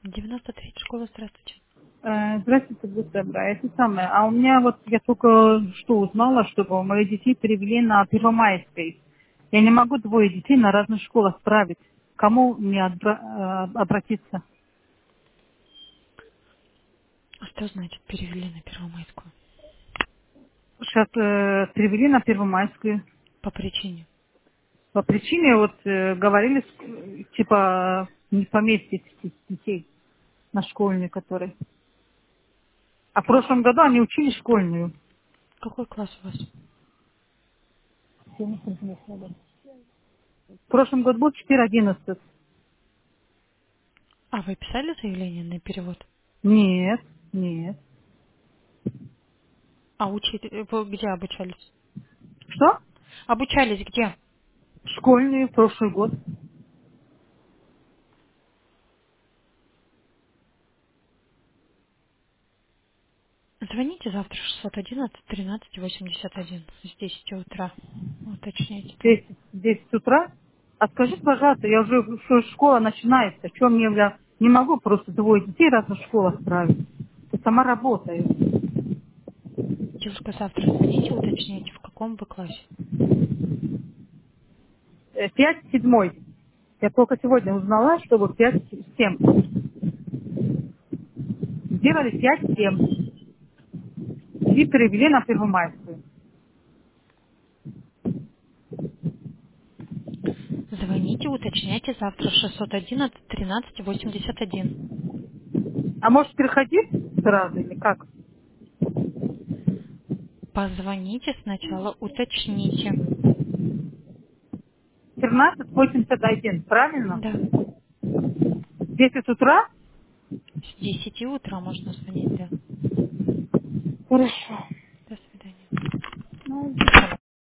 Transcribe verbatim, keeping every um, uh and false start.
девяносто три школа, здравствуйте. Э, Здравствуйте, будьте добры. Это самое. А у меня вот, я только что узнала, что мои детей перевели на Первомайской. Я не могу двое детей на разных школах отправить. Кому мне отбра- э, обратиться? А что значит перевели на Первомайскую? Сейчас э, перевели на Первомайскую. По причине. По причине, вот, э, говорили, с- типа, не поместить детей на школьную, которые. А в прошлом году они учили школьную. Какой класс у вас? В прошлом году был четыре одиннадцать. А, вы писали заявление на перевод? Нет, нет. А учить, вы где обучались? Что? Обучались где? Школьные в прошлый год. Звоните завтра шестьсот одиннадцать тринадцать восемьдесят один с десяти утра. Уточняйте там. Десять, десять утра. А скажите, пожалуйста, я уже, что школа начинается, что мне, я не могу просто двое детей разных школ отправить. Я сама работаю. Девушка, завтра звоните, уточняйте, в каком вы классе. Э, Пять, седьмой. Я только сегодня узнала, что вот пять, семь. Сделали пять, семь. И перевели на Первомайскую. Звоните, уточняйте завтра шестьсот одиннадцать тринадцать восемьдесят один. А может переходить сразу или как? Позвоните сначала, уточните. тринадцать восемьдесят один, правильно? Да. Десять утра? С десяти утра можно звонить, да. Хорошо.